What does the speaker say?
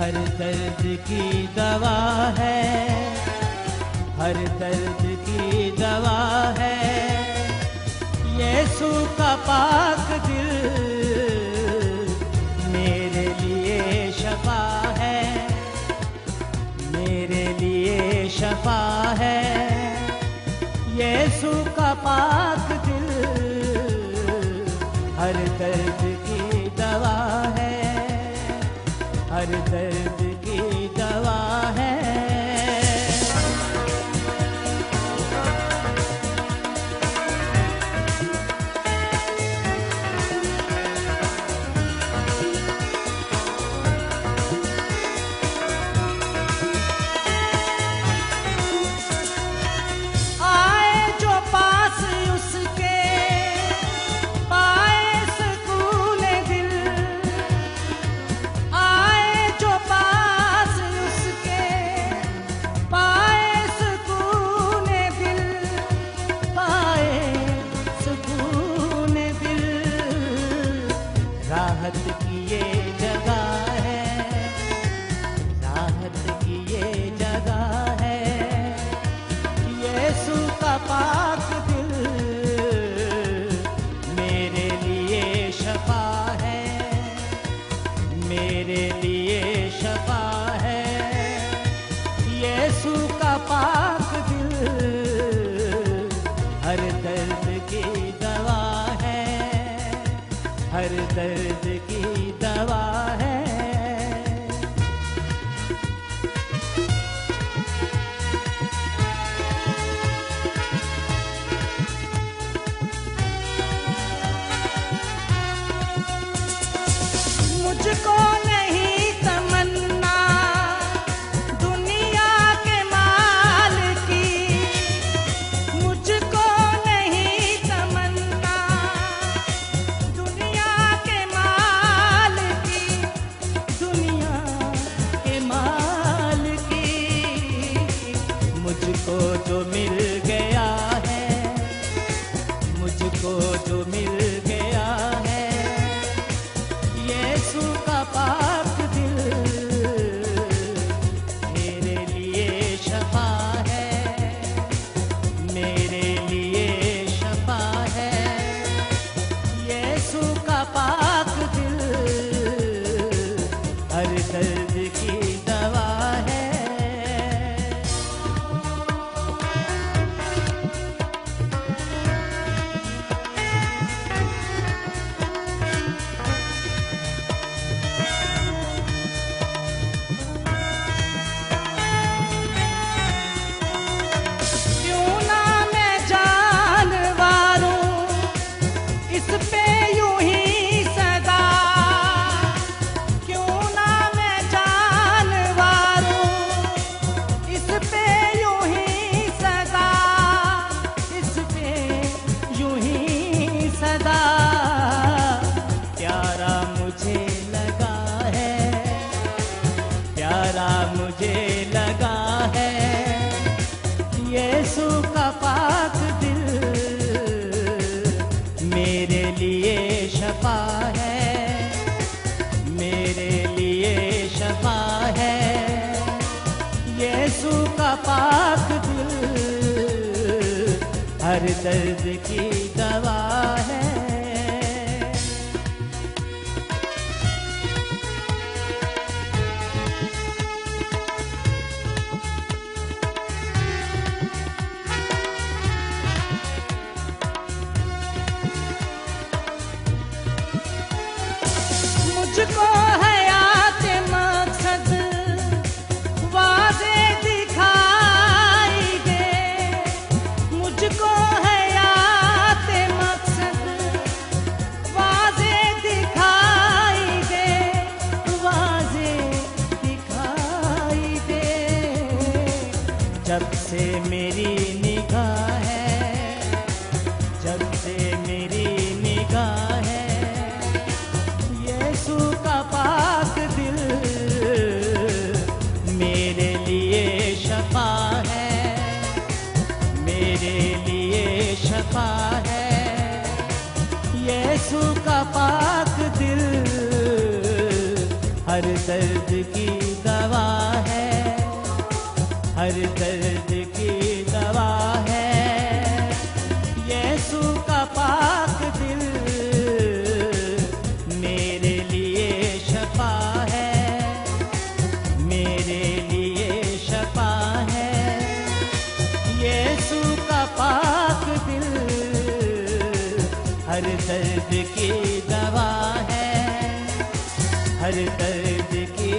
हर दर्द की दवा है, हर दर्द की दवा है। यीशु का पाक दिल मेरे लिए शफा है, मेरे लिए शफा है। यीशु का पाक दिल हर दर्द की दवा है, हर दर्द की दवा है। राहत की ये जगह है, राहत की ये जगह है। यीशु का पाक दिल मेरे लिए शफा है, मेरे लिए शफा है। यीशु का पाक दिल हर दर्द की दवा है, हर दर्द की दवा है। मुझको नहीं तमन्ना दुनिया के माल की, मुझको नहीं तमन्ना दुनिया के माल की, दुनिया के माल की। मुझको जो मिल गया है, मुझको जो मिल गया है। यीशु का पाक दिल मेरे लिए शफा है, मेरे लिए शफा है। यीशु का पाक दिल हर दर्द की दवा है। मुझे लगा है यीशु का पाक दिल मेरे लिए शफा है, मेरे लिए शफा है। यीशु का पाक दिल हर दर्द की दवा है। मुझको हयात मकसद वाज़े दिखाई दे, मुझको हयात मकसद वाज़े दिखाई दे, वाज़े दिखाई दे। जब से मेरी निगाह है, जब से मेरी निगाह है। यीशु का पाक दिल मेरे लिए शफा है, मेरे लिए शफा है। यीशु का पाक दिल हर दर्द की हर दर्द की दवा है। यीशु का पाक दिल मेरे लिए शफा है, मेरे लिए शफा है। यीशु का पाक दिल हर दर्द की दवा है, हर दर्द की